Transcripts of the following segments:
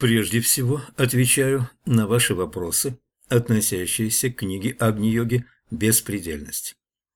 Прежде всего, отвечаю на ваши вопросы, относящиеся к книге Агни-йоги «Беспредельность».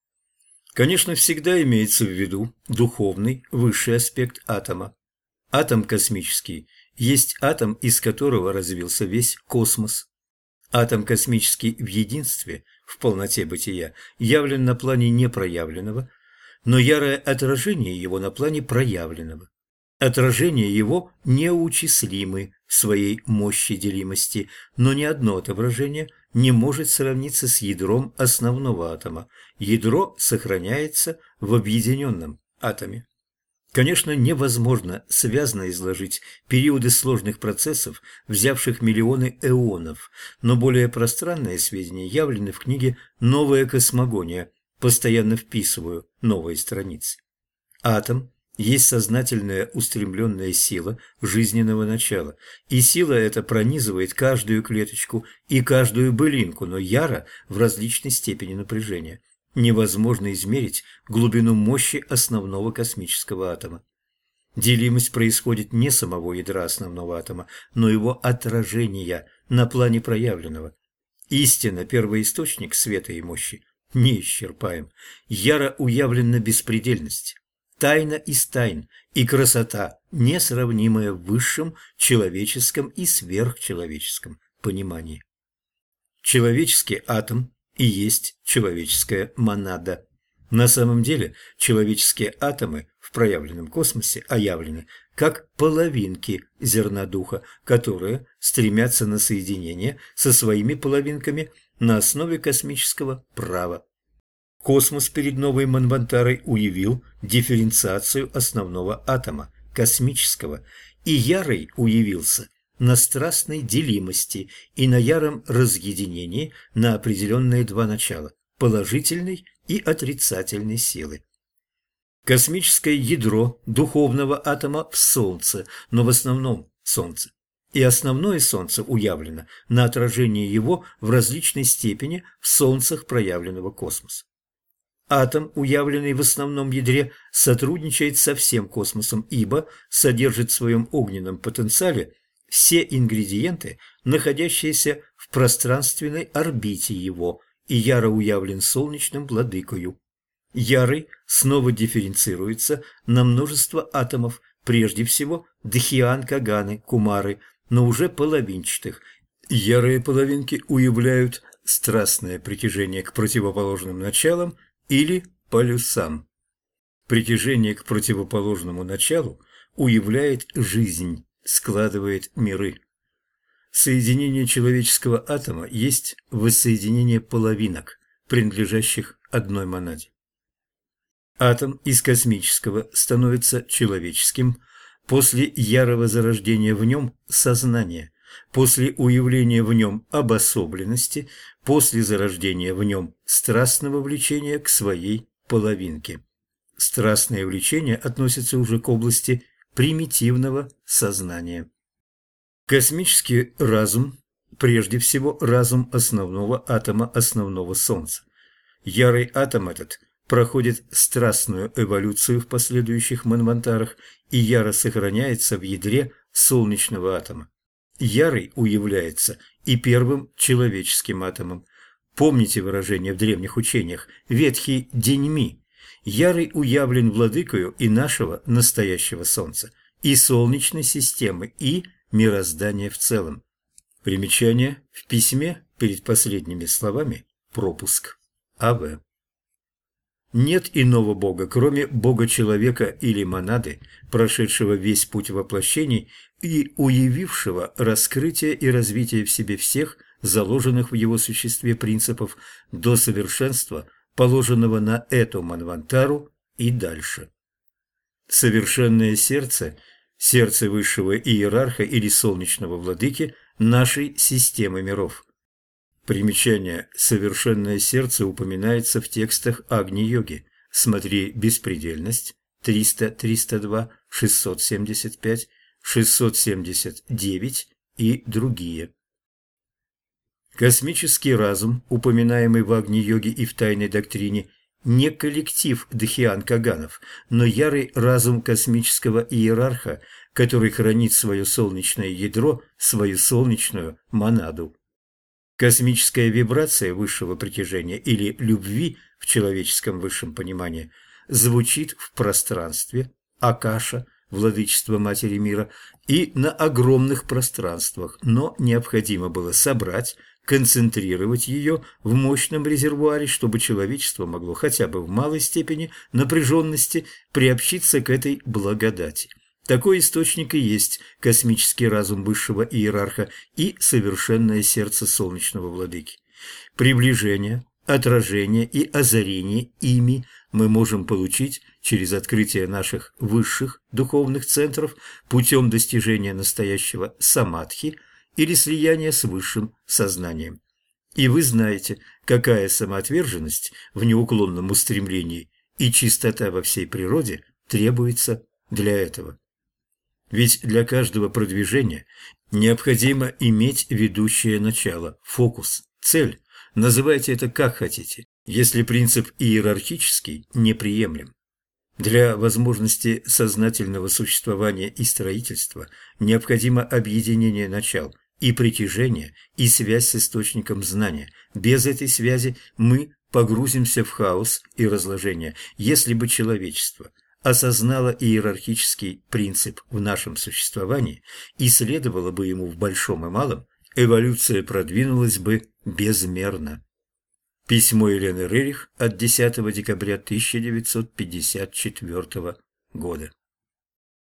Конечно, всегда имеется в виду духовный, высший аспект атома. Атом космический есть атом, из которого развился весь космос. Атом космический в единстве, в полноте бытия, явлен на плане непроявленного, но ярое отражение его на плане проявленного. Отражения его неучислимы в своей мощи делимости, но ни одно отображение не может сравниться с ядром основного атома. Ядро сохраняется в объединенном атоме. Конечно, невозможно связно изложить периоды сложных процессов, взявших миллионы эонов, но более пространные сведения явлены в книге «Новая космогония», постоянно вписываю новые страницы. Атом есть сознательная устремленная сила жизненного начала, и сила эта пронизывает каждую клеточку и каждую былинку, но яро в различной степени напряжения. Невозможно измерить глубину мощи основного космического атома. Делимость происходит не самого ядра основного атома, но его отражения на плане проявленного. Истинно, первоисточник света и мощи неисчерпаем. Яро уявлена беспредельность. Тайна из тайн и красота, несравнимая в высшем человеческом и сверхчеловеческом понимании. Человеческий атом и есть человеческая монада. На самом деле человеческие атомы в проявленном космосе оявлены как половинки зерна духа, которые стремятся на соединение со своими половинками на основе космического права. Космос перед новой Манвантарой уявил дифференциацию основного атома, космического, и ярый уявился на страстной делимости и на яром разъединении на определенные два начала – положительной и отрицательной силы. Космическое ядро духовного атома в Солнце, но в основном Солнце. И основное Солнце уявлено на отражении его в различной степени в Солнцах проявленного космоса. Атом, уявленный в основном ядре, сотрудничает со всем космосом, ибо содержит в своем огненном потенциале все ингредиенты, находящиеся в пространственной орбите его, и яро уявлен солнечным владыкою. Ярый снова дифференцируется на множество атомов, прежде всего дхьян-каганы, кумары, но уже половинчатых. Ярые половинки уявляют страстное притяжение к противоположным началам или полюсам. Притяжение к противоположному началу уявляет жизнь, складывает миры. Соединение человеческого атома есть воссоединение половинок, принадлежащих одной монаде. Атом из космического становится человеческим после ярого зарождения в нем сознания, после уявления в нем обособленности, после зарождения в нем страстного влечения к своей половинке. Страстное влечение относится уже к области примитивного сознания. Космический разум, прежде всего разум основного атома основного Солнца. Ярый атом этот проходит страстную эволюцию в последующих манвантарах и яро сохраняется в ядре солнечного атома. Ярый уявляется и первым человеческим атомом. Помните выражение в древних учениях «ветхий деньми». Ярый уявлен владыкою и нашего настоящего Солнца, и Солнечной системы, и мироздания в целом. Примечание в письме перед последними словами пропуск. А.В. Нет иного Бога, кроме Бога-человека или монады, прошедшего весь путь воплощений и уявившего раскрытие и развитие в себе всех заложенных в его существе принципов до совершенства, положенного на эту манвантару и дальше. Совершенное сердце, сердце высшего иерарха или солнечного владыки нашей системы миров. Примечание «Совершенное сердце» упоминается в текстах Агни-йоги. Смотри «Беспредельность» 300-302, 675, 679 и другие. Космический разум, упоминаемый в Агни-йоге и в тайной доктрине, не коллектив дхьян-каганов, но ярый разум космического иерарха, который хранит свое солнечное ядро, свою солнечную монаду. Космическая вибрация высшего притяжения или любви в человеческом высшем понимании звучит в пространстве, Акаша, владычество Матери Мира, и на огромных пространствах, но необходимо было собрать, концентрировать ее в мощном резервуаре, чтобы человечество могло хотя бы в малой степени напряженности приобщиться к этой благодати. Такой источник и есть космический разум высшего иерарха и совершенное сердце солнечного владыки. Приближение, отражение и озарение ими мы можем получить через открытие наших высших духовных центров путем достижения настоящего самадхи или слияния с высшим сознанием. И вы знаете, какая самоотверженность в неуклонном устремлении и чистота во всей природе требуется для этого. Ведь для каждого продвижения необходимо иметь ведущее начало, фокус, цель. Называйте это как хотите, если принцип иерархический неприемлем. Для возможности сознательного существования и строительства необходимо объединение начал и притяжение, и связь с источником знания. Без этой связи мы погрузимся в хаос и разложение. Если бы человечество осознало иерархический принцип в нашем существовании и следовало бы ему в большом и малом, эволюция продвинулась бы безмерно. Письмо Елены Рерих от 10 декабря 1954 года.